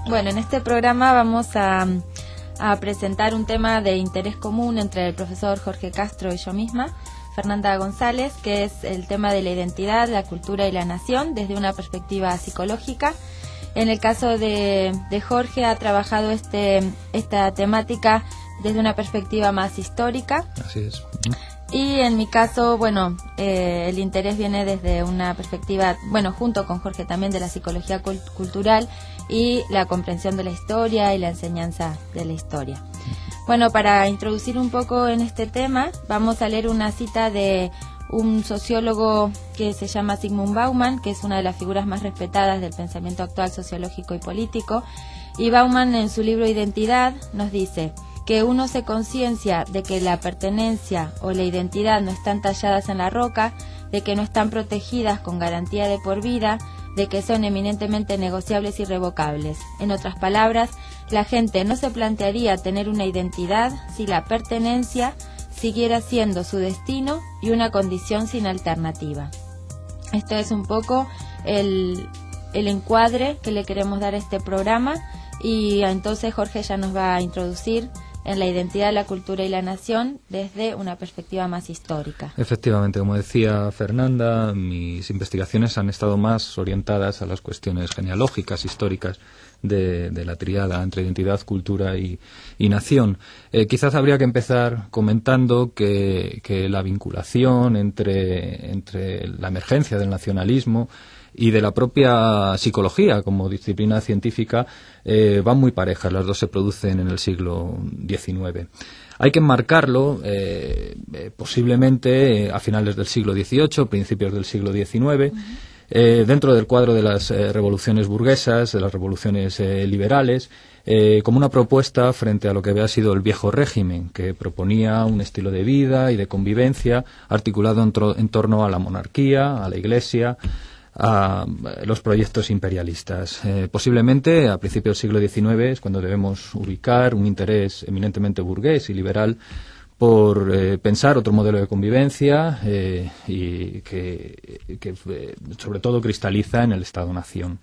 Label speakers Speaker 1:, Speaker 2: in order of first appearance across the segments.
Speaker 1: Bueno, en este programa vamos a presentar un tema de interés común entre el profesor Jorge Castro y yo misma, Fernanda González, que es el tema de la identidad, la cultura y la nación desde una perspectiva psicológica. En el caso de Jorge ha trabajado esta temática desde una perspectiva más histórica.
Speaker 2: Así es.
Speaker 1: Y en mi caso, bueno, el interés viene desde una perspectiva, bueno, junto con Jorge también, de la psicología cultural y la comprensión de la historia y la enseñanza de la historia. Bueno, para introducir un poco en este tema, vamos a leer una cita de un sociólogo que se llama Zygmunt Bauman, que es una de las figuras más respetadas del pensamiento actual sociológico y político. Y Bauman, en su libro Identidad, nos dice que uno se conciencia de que la pertenencia o la identidad no están talladas en la roca, de que no están protegidas con garantía de por vida, de que son eminentemente negociables y revocables. En otras palabras, la gente no se plantearía tener una identidad si la pertenencia siguiera siendo su destino y una condición sin alternativa. Esto es un poco el encuadre que le queremos dar a este programa, y entonces Jorge ya nos va a introducir en la identidad, la cultura y la nación desde una perspectiva más histórica.
Speaker 2: Efectivamente, como decía Fernanda, mis investigaciones han estado más orientadas a las cuestiones genealógicas, históricas, de la tríada entre identidad, cultura y nación. Quizás habría que empezar comentando que la vinculación entre la emergencia del nacionalismo y de la propia psicología como disciplina científica van muy parejas. Las dos se producen en el siglo XIX. Hay que enmarcarlo posiblemente a finales del siglo XVIII, principios del siglo XIX, dentro del cuadro de las revoluciones burguesas, de las revoluciones liberales, como una propuesta frente a lo que había sido el viejo régimen, que proponía un estilo de vida y de convivencia articulado en torno a la monarquía, a la Iglesia, a los proyectos imperialistas. Posiblemente a principios del siglo XIX es cuando debemos ubicar un interés eminentemente burgués y liberal por pensar otro modelo de convivencia y que sobre todo cristaliza en el Estado-Nación.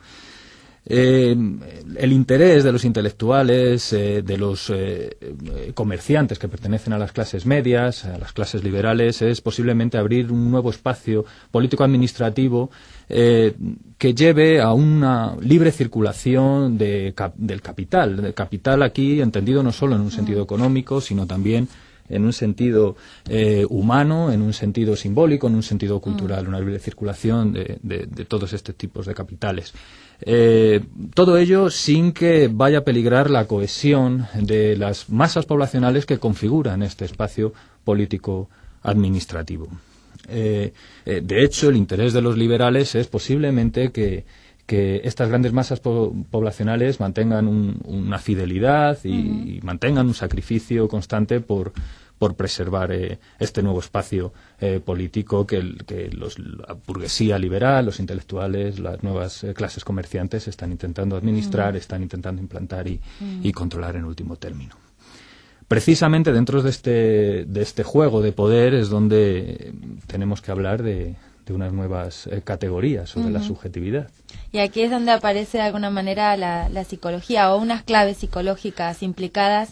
Speaker 2: El interés de los intelectuales, de los comerciantes que pertenecen a las clases medias, a las clases liberales, es posiblemente abrir un nuevo espacio político-administrativo que lleve a una libre circulación del capital aquí entendido no solo en un sentido económico, sino también en un sentido humano, en un sentido simbólico, en un sentido cultural, una libre circulación de todos estos tipos de capitales. Todo ello sin que vaya a peligrar la cohesión de las masas poblacionales que configuran este espacio político administrativo. De hecho, el interés de los liberales es posiblemente que estas grandes masas poblacionales mantengan una fidelidad y mantengan un sacrificio constante por preservar este nuevo espacio político que la burguesía liberal, los intelectuales, las nuevas clases comerciantes están intentando administrar, están intentando implantar y controlar en último término. Precisamente dentro de este juego de poder es donde tenemos que hablar de unas nuevas categorías sobre la subjetividad.
Speaker 1: Y aquí es donde aparece de alguna manera la psicología o unas claves psicológicas implicadas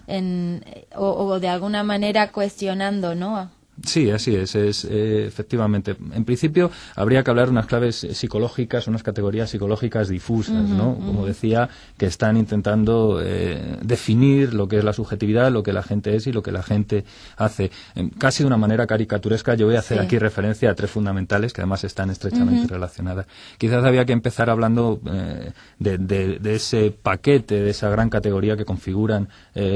Speaker 1: o de alguna manera cuestionando, ¿no?
Speaker 2: Sí, así es, efectivamente. En principio habría que hablar de unas claves psicológicas, unas categorías psicológicas difusas, ¿no? Como decía, que están intentando definir lo que es la subjetividad, lo que la gente es y lo que la gente hace. Casi de una manera caricaturesca, yo voy a hacer aquí referencia a tres fundamentales que además están estrechamente relacionadas. Quizás había que empezar hablando de ese paquete, de esa gran categoría que configuran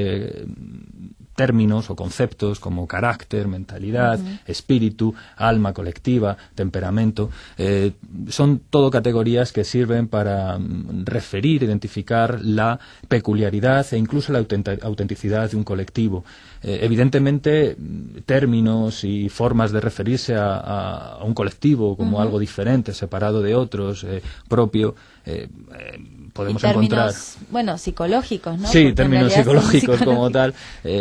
Speaker 2: términos o conceptos como carácter, mentalidad, espíritu, alma colectiva, temperamento. Son todo categorías que sirven para referir, identificar la peculiaridad e incluso la autenticidad de un colectivo. Evidentemente, términos y formas de referirse a un colectivo como algo diferente, separado de otros, propio, podemos
Speaker 1: términos,
Speaker 2: encontrar
Speaker 1: psicológicos, ¿no?
Speaker 2: Sí,
Speaker 1: Porque
Speaker 2: términos psicológicos como tal.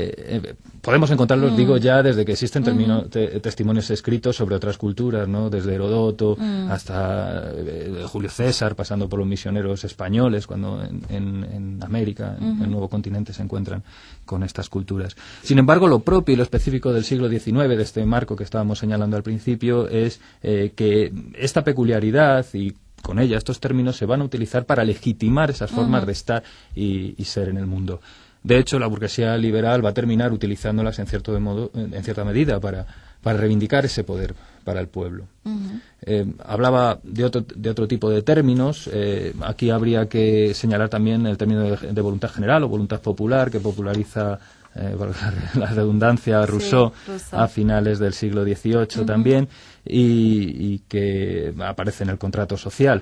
Speaker 2: Podemos encontrarlos, digo, ya desde que existen testimonios escritos sobre otras culturas, ¿no? Desde Heródoto hasta Julio César, pasando por los misioneros españoles, cuando en América, en el nuevo continente, se encuentran con estas culturas. Sin embargo, lo propio y lo específico del siglo XIX, de este marco que estábamos señalando al principio, es que esta peculiaridad y con ella estos términos se van a utilizar para legitimar esas formas de estar y ser en el mundo. De hecho, la burguesía liberal va a terminar utilizándolas en cierta medida para reivindicar ese poder para el pueblo. Hablaba de otro tipo de términos. Aquí habría que señalar también el término de voluntad general o voluntad popular, que populariza la redundancia Rousseau a finales del siglo XVIII también, y que aparece en el contrato social.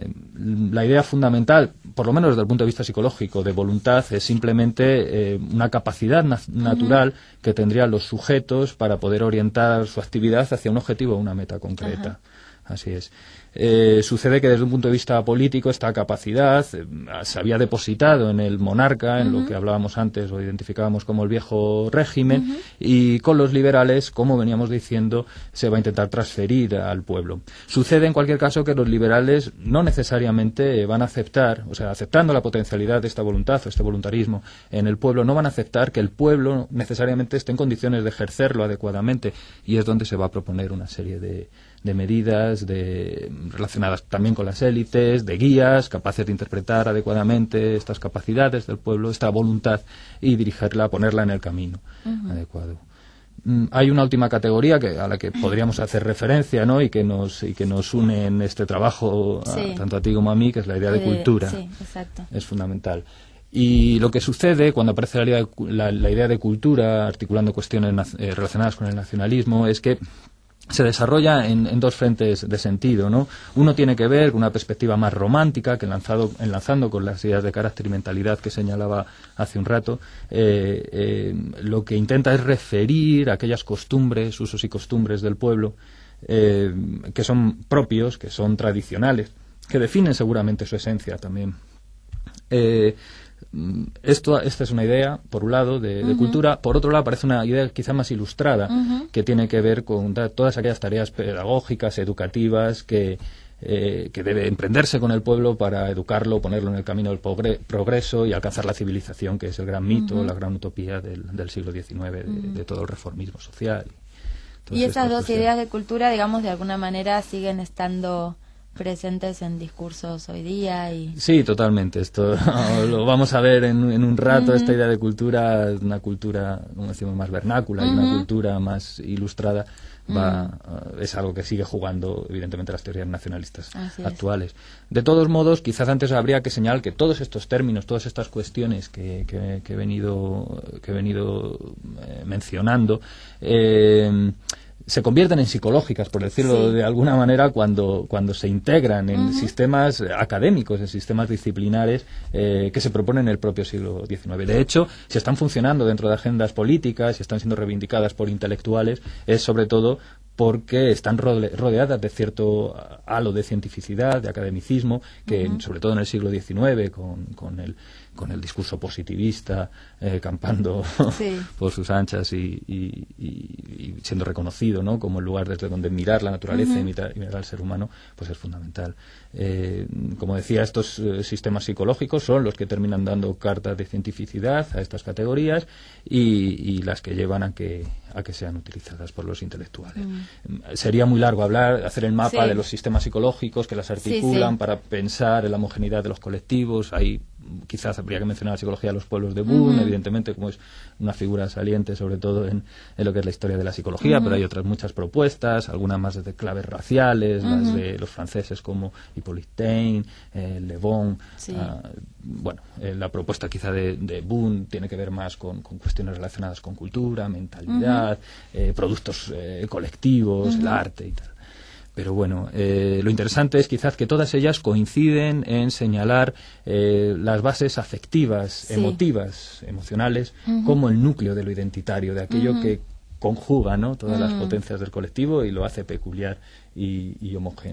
Speaker 2: La idea fundamental, por lo menos desde el punto de vista psicológico, de voluntad es simplemente una capacidad natural que tendrían los sujetos para poder orientar su actividad hacia un objetivo o una meta concreta. Así es. Sucede que desde un punto de vista político esta capacidad se había depositado en el monarca, en lo que hablábamos antes o identificábamos como el viejo régimen, y con los liberales, como veníamos diciendo, se va a intentar transferir al pueblo. Sucede en cualquier caso que los liberales no necesariamente van a aceptar, o sea, aceptando la potencialidad de esta voluntad o este voluntarismo en el pueblo, no van a aceptar que el pueblo necesariamente esté en condiciones de ejercerlo adecuadamente, y es donde se va a proponer una serie de medidas relacionadas también con las élites, de guías capaces de interpretar adecuadamente estas capacidades del pueblo, esta voluntad, y dirigirla, ponerla en el camino adecuado. Hay una última categoría a la que podríamos hacer referencia, ¿no? y que nos une en este trabajo, tanto a ti como a mí, que es la idea de cultura.
Speaker 1: Sí, exacto.
Speaker 2: Es fundamental. Y lo que sucede cuando aparece la idea de cultura, articulando cuestiones relacionadas con el nacionalismo, es que se desarrolla en dos frentes de sentido, ¿no? Uno tiene que ver con una perspectiva más romántica, que enlazando con las ideas de carácter y mentalidad que señalaba hace un rato, lo que intenta es referir a aquellas costumbres, usos y costumbres del pueblo, que son propios, que son tradicionales, que definen seguramente su esencia también. Esta es una idea, por un lado, de cultura. Por otro lado, aparece una idea quizá más ilustrada, que tiene que ver con todas aquellas tareas pedagógicas, educativas, que debe emprenderse con el pueblo para educarlo, ponerlo en el camino del progreso y alcanzar la civilización, que es el gran mito, la gran utopía del siglo XIX, de todo el reformismo social.
Speaker 1: Y esas dos ideas de cultura, digamos, de alguna manera siguen estando presentes en discursos hoy día.
Speaker 2: Sí, totalmente. Esto lo vamos a ver en un rato. Esta idea de cultura, una cultura, como decimos, más vernácula y una cultura más ilustrada, es algo que sigue jugando evidentemente las teorías nacionalistas actuales. De todos modos, quizás antes habría que señalar que todos estos términos, todas estas cuestiones que he venido mencionando, se convierten en psicológicas, por decirlo de alguna manera, cuando se integran en sistemas académicos, en sistemas disciplinares que se proponen en el propio siglo XIX. De hecho, si están funcionando dentro de agendas políticas, si están siendo reivindicadas por intelectuales, es sobre todo porque están rodeadas de cierto halo de cientificidad, de academicismo, que sobre todo en el siglo XIX, con el discurso positivista campando por sus anchas y siendo reconocido, ¿no?, como el lugar desde donde mirar la naturaleza y mirar al ser humano, pues es fundamental. Como decía, estos sistemas psicológicos son los que terminan dando cartas de cientificidad a estas categorías y las que llevan a que sean utilizadas por los intelectuales. Sería muy largo hacer el mapa de los sistemas psicológicos que las articulan para pensar en la homogeneidad de los colectivos. Ahí quizás habría que mencionar la psicología de los pueblos de Boone, evidentemente, como es una figura saliente sobre todo en lo que es la historia de la psicología, pero hay otras muchas propuestas, algunas más de claves raciales, las de los franceses como Hippolyte Taine, Le Bon. La propuesta quizá de Boone tiene que ver más con cuestiones relacionadas con cultura, mentalidad, productos colectivos, el arte y tal. Pero bueno, lo interesante es quizás que todas ellas coinciden en señalar las bases afectivas, emocionales, como el núcleo de lo identitario, de aquello que conjuga, ¿no?, todas las potencias del colectivo y lo hace peculiar y homogéneo.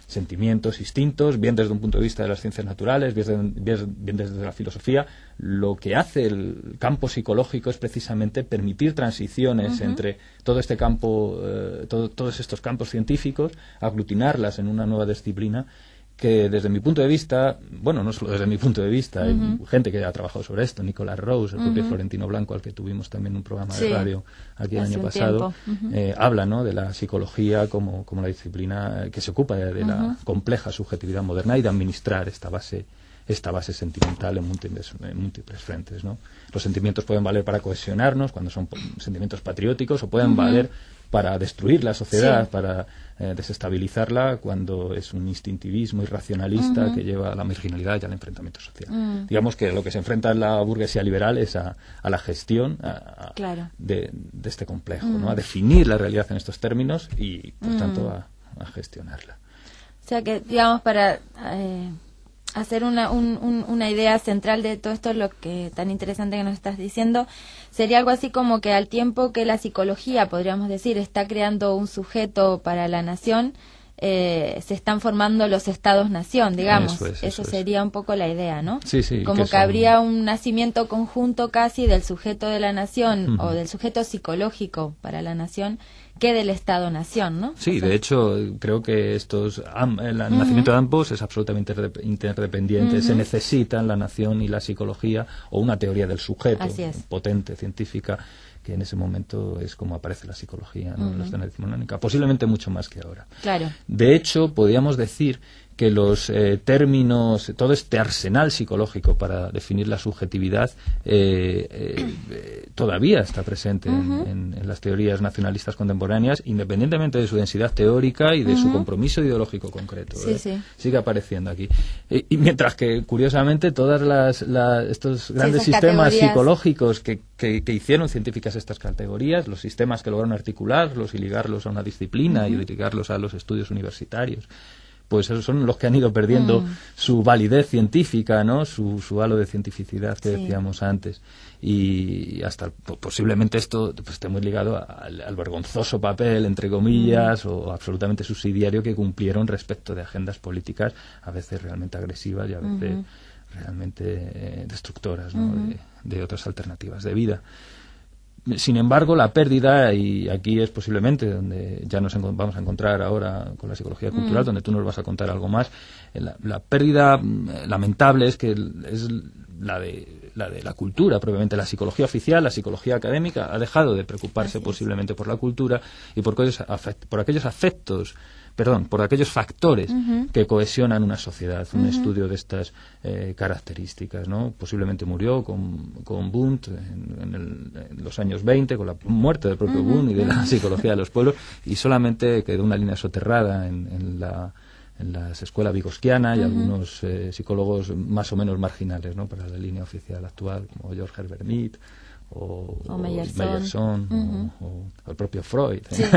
Speaker 2: sentimientos, instintos, bien desde un punto de vista de las ciencias naturales, bien desde la filosofía. Lo que hace el campo psicológico es precisamente permitir transiciones entre todo este campo, todos estos campos científicos, aglutinarlas en una nueva disciplina que desde mi punto de vista, bueno, no solo desde mi punto de vista, hay gente que ha trabajado sobre esto, Nicolás Rose, el propio Florentino Blanco, al que tuvimos también un programa de radio aquí el año pasado, habla, ¿no?, de la psicología como la disciplina que se ocupa de la compleja subjetividad moderna y de administrar esta base sentimental en múltiples frentes, ¿no? Los sentimientos pueden valer para cohesionarnos cuando son sentimientos patrióticos, o pueden valer para destruir la sociedad, para desestabilizarla cuando es un instintivismo irracionalista que lleva a la marginalidad y al enfrentamiento social. Digamos que lo que se enfrenta en la burguesía liberal es a la gestión de este complejo, ¿no?, a definir la realidad en estos términos y, por tanto, a gestionarla.
Speaker 1: O sea que, digamos, para hacer una idea central de todo esto, lo que tan interesante que nos estás diciendo, sería algo así como que al tiempo que la psicología, podríamos decir, está creando un sujeto para la nación, se están formando los estados-nación, digamos. Eso sería un poco la idea, ¿no?
Speaker 2: Sí,
Speaker 1: como que habría un nacimiento conjunto casi del sujeto de la nación o del sujeto psicológico para la nación que del Estado-nación, ¿no?
Speaker 2: Sí, de hecho, creo que el nacimiento de ambos es absolutamente interdependiente. Se necesitan la nación y la psicología, o una teoría del sujeto potente, científica, que en ese momento es como aparece la psicología, ¿no?, en la escena decimonónica, posiblemente mucho más que ahora.
Speaker 1: Claro.
Speaker 2: De hecho, podríamos decir que los términos, todo este arsenal psicológico para definir la subjetividad todavía está presente en las teorías nacionalistas contemporáneas, independientemente de su densidad teórica y de su compromiso ideológico concreto. Sigue apareciendo aquí. Y mientras que, curiosamente, estos grandes sistemas psicológicos que hicieron científicas estas categorías, los sistemas que lograron articularlos y ligarlos a una disciplina y ligarlos a los estudios universitarios, pues esos son los que han ido perdiendo su validez científica, ¿no?, su halo de cientificidad que decíamos antes. Y hasta posiblemente esto pues, esté muy ligado al vergonzoso papel, entre comillas, o absolutamente subsidiario que cumplieron respecto de agendas políticas a veces realmente agresivas y a veces realmente destructoras, ¿no?, de otras alternativas de vida. Sin embargo, la pérdida, y aquí es posiblemente donde ya nos vamos a encontrar ahora con la psicología cultural, donde tú nos vas a contar algo más, la pérdida lamentable es que es la de la cultura, propiamente la psicología oficial, la psicología académica, ha dejado de preocuparse posiblemente por la cultura y por aquellos factores que cohesionan una sociedad. Un estudio de estas características, ¿no? Posiblemente murió con Wundt en los años 20, con la muerte del propio Wundt y de la psicología de los pueblos, y solamente quedó una línea soterrada en la escuela vygotsquiana y algunos psicólogos más o menos marginales, ¿no?, para la línea oficial actual, como George Herbert Mead o Meyerson o el propio Freud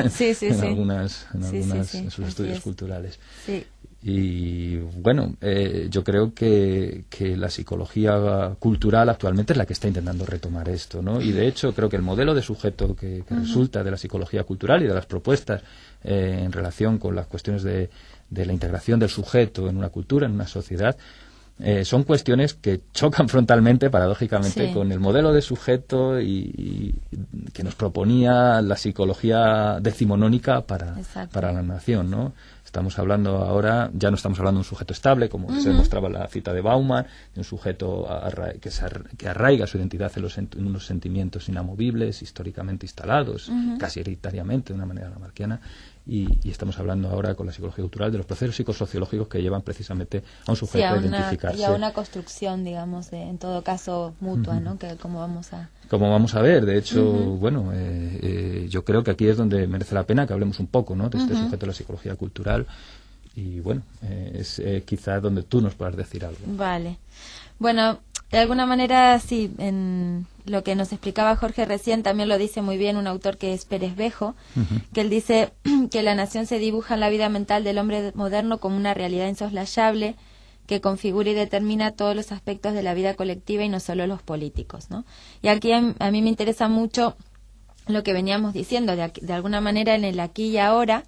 Speaker 2: en sus estudios culturales. Y bueno, yo creo que la psicología cultural actualmente es la que está intentando retomar esto, ¿no? Y de hecho creo que el modelo de sujeto que resulta de la psicología cultural y de las propuestas en relación con las cuestiones de la integración del sujeto en una cultura, en una sociedad, son cuestiones que chocan frontalmente, paradójicamente, con el modelo de sujeto y que nos proponía la psicología decimonónica para la nación, ¿no? Estamos hablando ahora, ya no estamos hablando de un sujeto estable, como se demostraba en la cita de Bauman, de un sujeto que arraiga su identidad en unos sentimientos inamovibles, históricamente instalados, casi hereditariamente, de una manera lamarckiana. Y estamos hablando ahora con la psicología cultural de los procesos psicosociológicos que llevan precisamente a un sujeto a identificarse.
Speaker 1: Y a una construcción, digamos, en todo caso mutua, ¿no? Que como vamos a ver, de hecho, bueno, yo creo que aquí es donde merece la pena que hablemos un poco, ¿no?, de este sujeto de la psicología cultural. Y bueno, es quizá donde tú nos puedas decir algo. Vale. Bueno, de alguna manera, sí, en lo que nos explicaba Jorge recién, también lo dice muy bien un autor que es Pérez Bejo, que él dice que la nación se dibuja en la vida mental del hombre moderno como una realidad insoslayable que configura y determina todos los aspectos de la vida colectiva y no solo los políticos, ¿no? Y aquí a mí me interesa mucho lo que veníamos diciendo, de alguna manera en el aquí y ahora,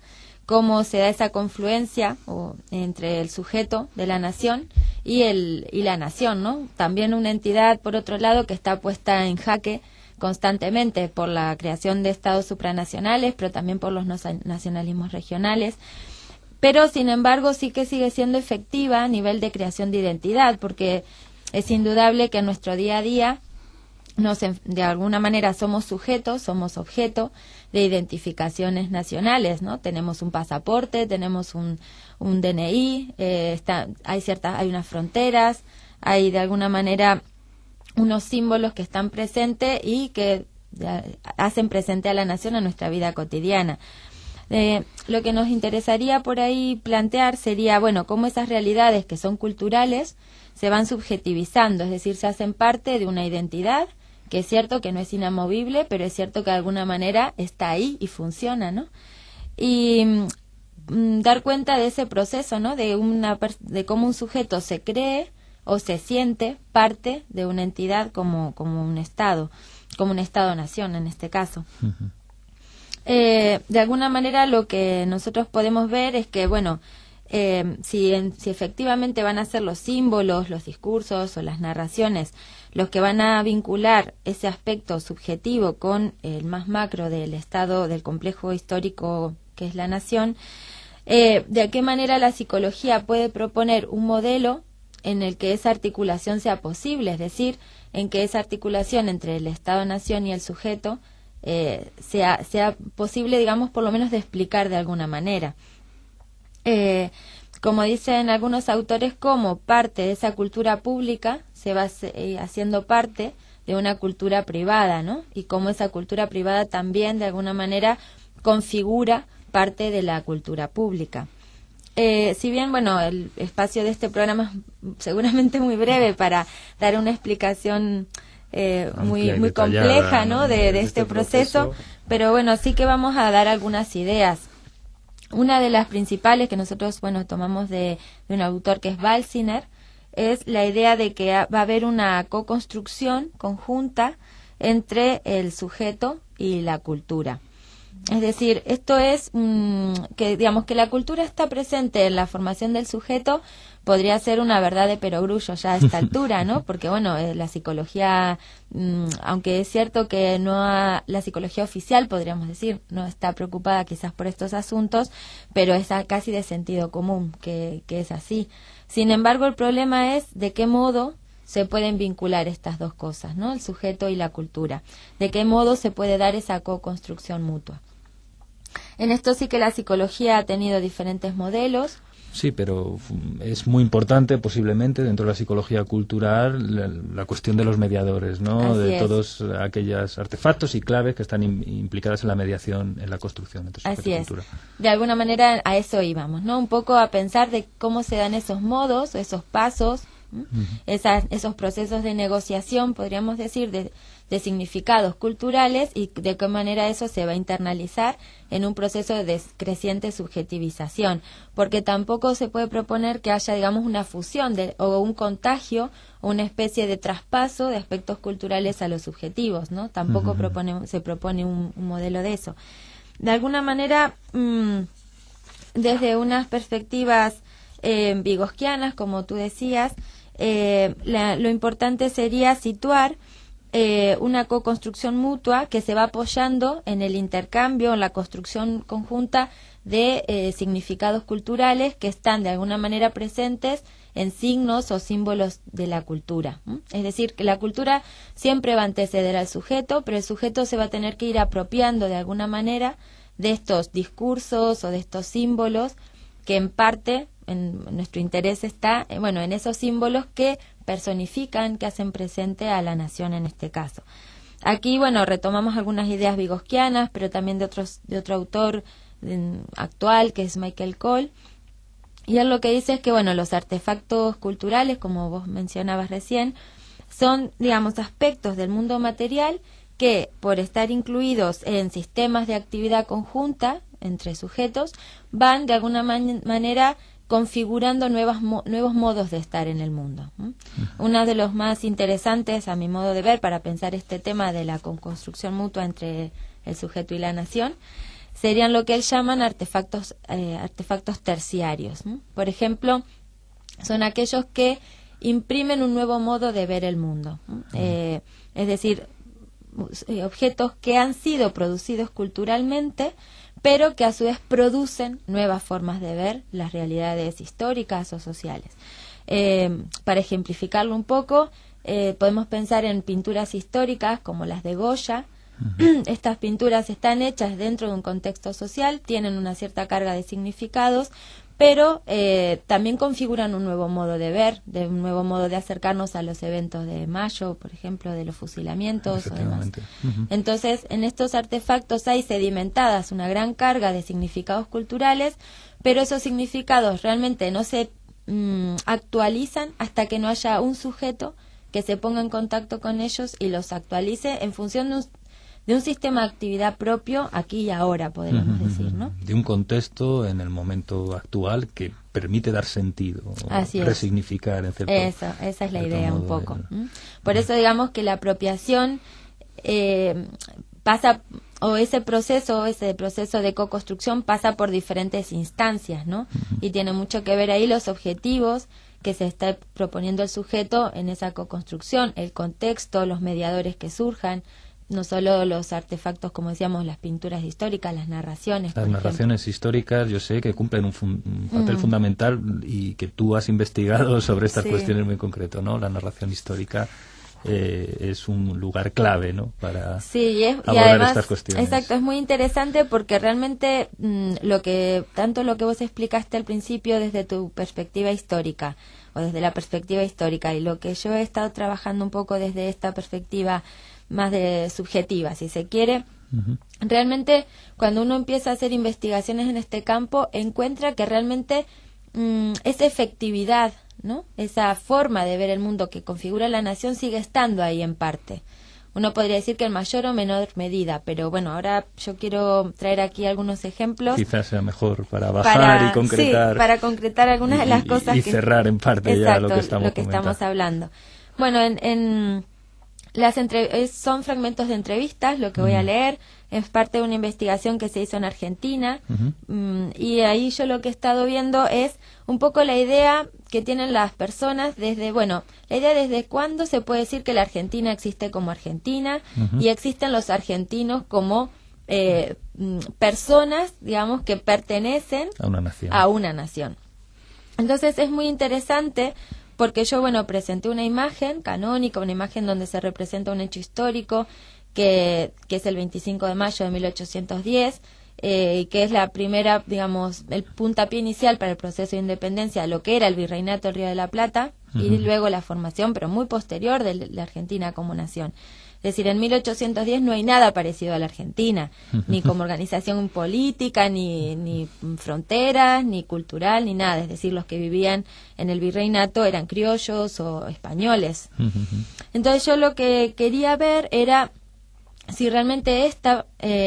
Speaker 1: cómo se da esa confluencia entre el sujeto de la nación y la nación, ¿no? También una entidad, por otro lado, que está puesta en jaque constantemente por la creación de estados supranacionales, pero también por los nacionalismos regionales. Pero, sin embargo, sí que sigue siendo efectiva a nivel de creación de identidad, porque es indudable que en nuestro día a día de alguna manera somos sujetos, somos objeto de identificaciones nacionales, ¿no? Tenemos un pasaporte, tenemos un DNI, hay unas fronteras, hay de alguna manera unos símbolos que están presentes y que hacen presente a la nación en nuestra vida cotidiana. Lo que nos interesaría por ahí plantear sería, bueno, cómo esas realidades que son culturales se van subjetivizando, es decir, se hacen parte de una identidad que es cierto que no es inamovible, pero es cierto que de alguna manera está ahí y funciona, ¿no? Y dar cuenta de ese proceso, ¿no? De cómo un sujeto se cree o se siente parte de una entidad como un Estado, como un Estado-nación en este caso. Uh-huh. De alguna manera lo que nosotros podemos ver es que, bueno, si efectivamente van a ser los símbolos, los discursos o las narraciones los que van a vincular ese aspecto subjetivo con el más macro del Estado, del complejo histórico que es la nación, de qué manera la psicología puede proponer un modelo en el que esa articulación sea posible, es decir, en que esa articulación entre el Estado-nación y el sujeto sea posible, digamos, por lo menos de explicar de alguna manera. Como dicen algunos autores, como parte de esa cultura pública se va haciendo parte de una cultura privada, ¿no? Y cómo esa cultura privada también de alguna manera configura parte de la cultura pública. Si bien, bueno, el espacio de este programa es seguramente muy breve para dar una explicación muy compleja, ¿no? de este proceso, pero bueno, sí que vamos a dar algunas ideas. Una de las principales que nosotros, bueno, tomamos de un autor que es Balsiner, es la idea de que va a haber una co-construcción conjunta entre el sujeto y la cultura. Es decir, esto es que, digamos, que la cultura está presente en la formación del sujeto, podría ser una verdad de perogrullo ya a esta altura, ¿no? Porque, bueno, la psicología, aunque es cierto que la psicología oficial, podríamos decir, no está preocupada quizás por estos asuntos, pero es casi de sentido común que es así. Sin embargo, el problema es de qué modo se pueden vincular estas dos cosas, ¿no? El sujeto y la cultura. De qué modo se puede dar esa co-construcción mutua. En esto sí que la psicología ha tenido diferentes modelos.
Speaker 2: Sí, pero es muy importante posiblemente dentro de la psicología cultural la cuestión de los mediadores, ¿no?
Speaker 1: Así
Speaker 2: de
Speaker 1: es.
Speaker 2: Todos aquellos artefactos y claves que están implicadas en la mediación, en la construcción entre sujeto y cultura.
Speaker 1: De alguna manera a eso íbamos, ¿no? Un poco a pensar de cómo se dan esos modos, esos pasos, esos procesos de negociación, podríamos decir, de significados culturales y de qué manera eso se va a internalizar en un proceso de creciente subjetivización, porque tampoco se puede proponer que haya, digamos, una fusión o un contagio o una especie de traspaso de aspectos culturales a los subjetivos, ¿no? Tampoco se propone un modelo de eso. De alguna manera, desde unas perspectivas vygotsquianas, como tú decías, lo importante sería situar una co-construcción mutua que se va apoyando en el intercambio, en la construcción conjunta de significados culturales que están de alguna manera presentes en signos o símbolos de la cultura. Es decir, que la cultura siempre va a anteceder al sujeto, pero el sujeto se va a tener que ir apropiando de alguna manera de estos discursos o de estos símbolos que en parte en nuestro interés está, bueno, en esos símbolos que personifican, que hacen presente a la nación en este caso. Aquí, bueno, retomamos algunas ideas vygotsquianas, pero también de otro autor actual, que es Michael Cole, y él lo que dice es que, bueno, los artefactos culturales, como vos mencionabas recién, son, digamos, aspectos del mundo material que, por estar incluidos en sistemas de actividad conjunta entre sujetos, van de alguna manera configurando nuevos modos de estar en el mundo. Uno de los más interesantes, a mi modo de ver, para pensar este tema de la construcción mutua entre el sujeto y la nación, serían lo que él llaman artefactos terciarios, ¿no? Por ejemplo, son aquellos que imprimen un nuevo modo de ver el mundo, ¿no? Es decir, objetos que han sido producidos culturalmente, pero que a su vez producen nuevas formas de ver las realidades históricas o sociales. Para ejemplificarlo un poco, podemos pensar en pinturas históricas como las de Goya. Estas pinturas están hechas dentro de un contexto social, tienen una cierta carga de significados, pero también configuran un nuevo modo de ver, un nuevo modo de acercarnos a los eventos de Mayo, por ejemplo, de los fusilamientos o demás. Entonces, en estos artefactos hay sedimentadas una gran carga de significados culturales, pero esos significados realmente no se actualizan hasta que no haya un sujeto que se ponga en contacto con ellos y los actualice en función de un sistema de actividad propio aquí y ahora, podríamos decir, ¿no?
Speaker 2: De un contexto en el momento actual que permite dar sentido, resignificar en cierto modo.
Speaker 1: Esa es la idea un poco. Por eso digamos que la apropiación pasa, o ese proceso de co-construcción pasa por diferentes instancias, ¿no? Y tiene mucho que ver ahí los objetivos que se está proponiendo el sujeto en esa co-construcción, el contexto, los mediadores que surjan, no solo los artefactos, como decíamos, las pinturas históricas, las narraciones.
Speaker 2: Las narraciones históricas, yo sé que cumplen un papel fundamental y que tú has investigado sobre estas cuestiones muy concreto, ¿no? La narración histórica es un lugar clave, ¿no? Para abordar y además, estas cuestiones.
Speaker 1: Exacto, es muy interesante porque realmente lo que vos explicaste al principio desde tu perspectiva histórica o desde la perspectiva histórica y lo que yo he estado trabajando un poco desde esta perspectiva más de subjetiva, si se quiere. Realmente cuando uno empieza a hacer investigaciones en este campo encuentra que realmente esa efectividad, ¿no? Esa forma de ver el mundo que configura la nación sigue estando ahí en parte. Uno podría decir que en mayor o menor medida, pero bueno, ahora yo quiero traer aquí algunos ejemplos.
Speaker 2: Quizás sea mejor para bajar y concretar.
Speaker 1: Sí, para concretar algunas de las cosas
Speaker 2: y cerrar en parte ya lo que estamos
Speaker 1: hablando. Bueno, son fragmentos de entrevistas, lo que voy a leer, es parte de una investigación que se hizo en Argentina, y ahí yo lo que he estado viendo es un poco la idea que tienen las personas desde cuándo se puede decir que la Argentina existe como Argentina, y existen los argentinos como personas, digamos, que pertenecen a una nación. Entonces es muy interesante porque yo, presenté una imagen canónica, una imagen donde se representa un hecho histórico, que es el 25 de mayo de 1810, y que es la primera, digamos, el puntapié inicial para el proceso de independencia de lo que era el Virreinato del Río de la Plata, y luego la formación, pero muy posterior, de la Argentina como nación. Es decir, en 1810 no hay nada parecido a la Argentina, ni como organización política, ni fronteras, ni cultural, ni nada. Es decir, los que vivían en el virreinato eran criollos o españoles. Entonces yo lo que quería ver era si realmente esta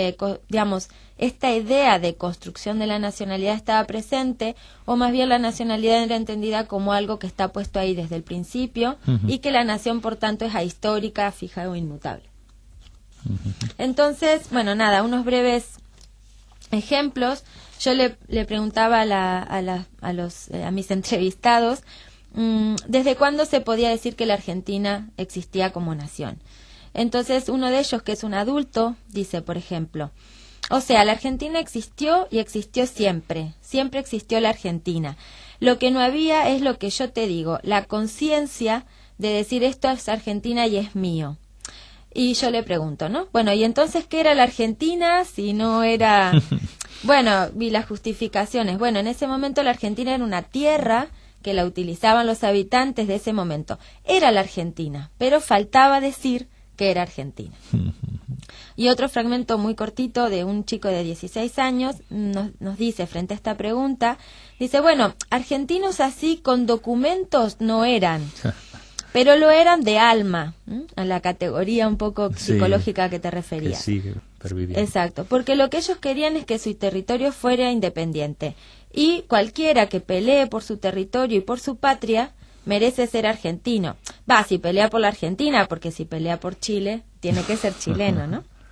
Speaker 1: idea de construcción de la nacionalidad estaba presente, o más bien la nacionalidad era entendida como algo que está puesto ahí desde el principio, y que la nación, por tanto, es ahistórica, fija o inmutable. Entonces, unos breves ejemplos. Yo le preguntaba a mis entrevistados desde cuándo se podía decir que la Argentina existía como nación. Entonces, uno de ellos, que es un adulto, dice, por ejemplo: o sea, la Argentina existió y existió siempre existió la Argentina. Lo que no había es lo que yo te digo, la conciencia de decir esto es Argentina y es mío. Y yo le pregunto, ¿no? Bueno, ¿y entonces qué era la Argentina si no era...? Vi las justificaciones. Bueno, en ese momento la Argentina era una tierra que la utilizaban los habitantes de ese momento. Era la Argentina, pero faltaba decir que era Argentina. Y otro fragmento muy cortito de un chico de 16 años nos dice, frente a esta pregunta, dice, argentinos así con documentos no eran, pero lo eran de alma, a la categoría un poco psicológica que te referías.
Speaker 2: Que sigue perviviendo.
Speaker 1: Exacto, porque lo que ellos querían es que su territorio fuera independiente, y cualquiera que pelee por su territorio y por su patria merece ser argentino. Si pelea por la Argentina, porque si pelea por Chile, tiene que ser chileno, ¿no?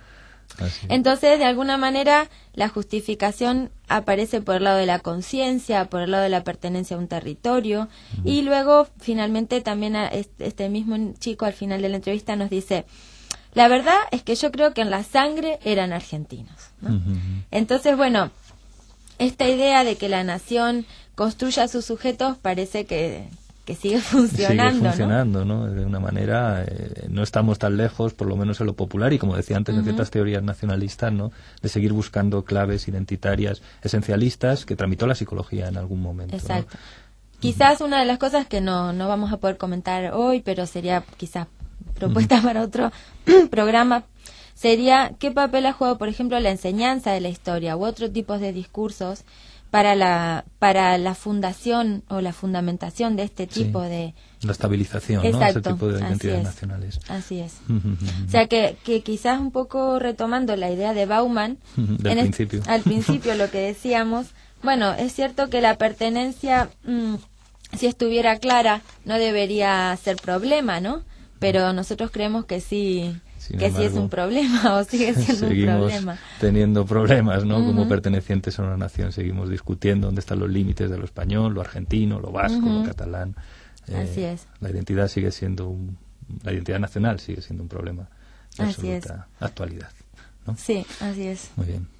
Speaker 1: Entonces, de alguna manera, la justificación aparece por el lado de la conciencia, por el lado de la pertenencia a un territorio, y luego, finalmente, también este mismo chico al final de la entrevista nos dice: la verdad es que yo creo que en la sangre eran argentinos, ¿no? Entonces, bueno, esta idea de que la nación construya sus sujetos parece que sigue funcionando.
Speaker 2: Sigue funcionando, ¿no? De una manera, no estamos tan lejos, por lo menos en lo popular, y como decía antes, de ciertas teorías nacionalistas, ¿no? De seguir buscando claves identitarias esencialistas que tramitó la psicología en algún momento.
Speaker 1: Exacto.
Speaker 2: ¿No?
Speaker 1: Quizás una de las cosas que no vamos a poder comentar hoy, pero sería quizás propuesta para otro programa, sería qué papel ha jugado, por ejemplo, la enseñanza de la historia u otro tipo de discursos para la fundación o la fundamentación de este tipo de...
Speaker 2: La estabilización,
Speaker 1: exacto,
Speaker 2: ¿no? Ese tipo de identidades nacionales.
Speaker 1: Así es. O sea, que quizás un poco retomando la idea de Bauman, al principio lo que decíamos, bueno, es cierto que la pertenencia, si estuviera clara, no debería ser problema, ¿no? Pero nosotros creemos que sí... Sin embargo, sí es un problema o sigue siendo un problema.
Speaker 2: Seguimos teniendo problemas, ¿no? Como pertenecientes a una nación, seguimos discutiendo dónde están los límites de lo español, lo argentino, lo vasco, lo catalán.
Speaker 1: Así es.
Speaker 2: La identidad sigue siendo la identidad nacional sigue siendo un problema de absoluta actualidad, ¿no?
Speaker 1: Sí, así es.
Speaker 2: Muy bien.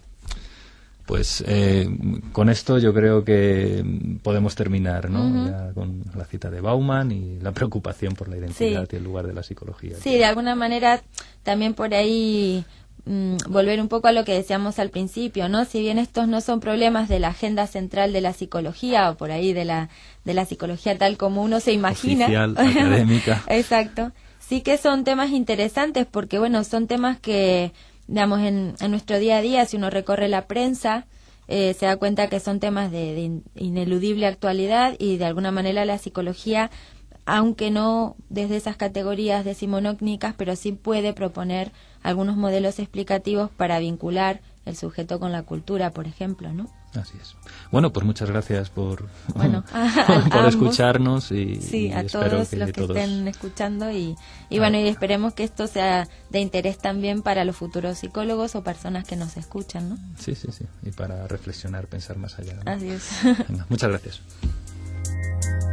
Speaker 2: Pues con esto yo creo que podemos terminar, ¿no? Ya con la cita de Bauman y la preocupación por la identidad y el lugar de la psicología.
Speaker 1: Sí, de alguna manera también por ahí volver un poco a lo que decíamos al principio, ¿no? Si bien estos no son problemas de la agenda central de la psicología o por ahí de la psicología tal como uno se imagina.
Speaker 2: Oficial, académica.
Speaker 1: Exacto. Sí que son temas interesantes porque, bueno, son temas que... digamos, en nuestro día a día, si uno recorre la prensa, se da cuenta que son temas de ineludible actualidad y de alguna manera la psicología, aunque no desde esas categorías decimonónicas, pero sí puede proponer algunos modelos explicativos para vincular el sujeto con la cultura, por ejemplo, ¿no?
Speaker 2: Así es. Bueno, pues muchas gracias por
Speaker 1: por
Speaker 2: escucharnos y
Speaker 1: a
Speaker 2: espero
Speaker 1: todos los que estén escuchando y bueno, y esperemos que esto sea de interés también para los futuros psicólogos o personas que nos escuchan, ¿no?
Speaker 2: Sí, y para reflexionar, pensar más allá, ¿no?
Speaker 1: Así es.
Speaker 2: Venga, muchas gracias.